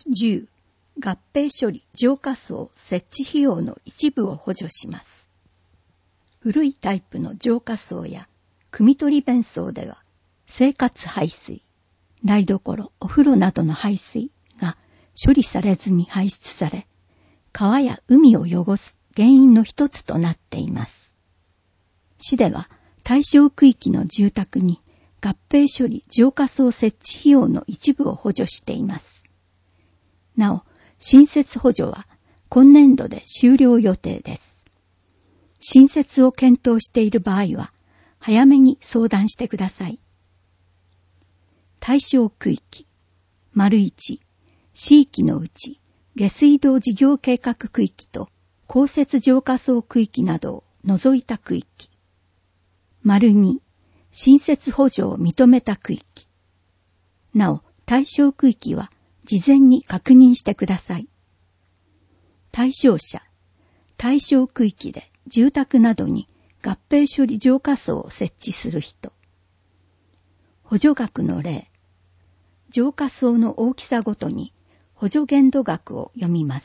10、合併処理浄化槽設置費用の一部を補助します。古いタイプの浄化槽や汲み取り弁槽では、生活排水、台所、お風呂などの排水が処理されずに排出され、川や海を汚す原因の一つとなっています。市では対象区域の住宅に合併処理浄化槽設置費用の一部を補助しています。なお、新設補助は今年度で終了予定です。新設を検討している場合は、早めに相談してください。対象区域、1、市域のうち、下水道事業計画区域と公設浄化槽区域などを除いた区域。2、新設補助を認めた区域。なお、対象区域は事前に確認してください。対象者、対象区域で住宅などに合併処理浄化槽を設置する人。補助額の例。浄化槽の大きさごとに補助限度額を読みます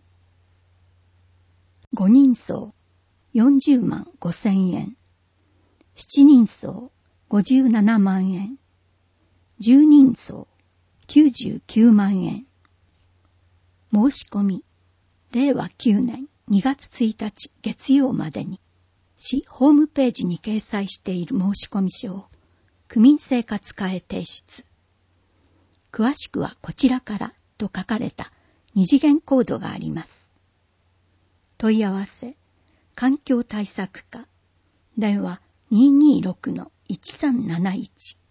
。5人層40万5,000円。7人層57万円。10人層99万円。申し込み、令和9年2月1日月曜までに、市ホームページに掲載している申込書を区民生活課へ提出。詳しくはこちらからと書かれた二次元コードがあります。問い合わせ、環境対策課、電話 226-1371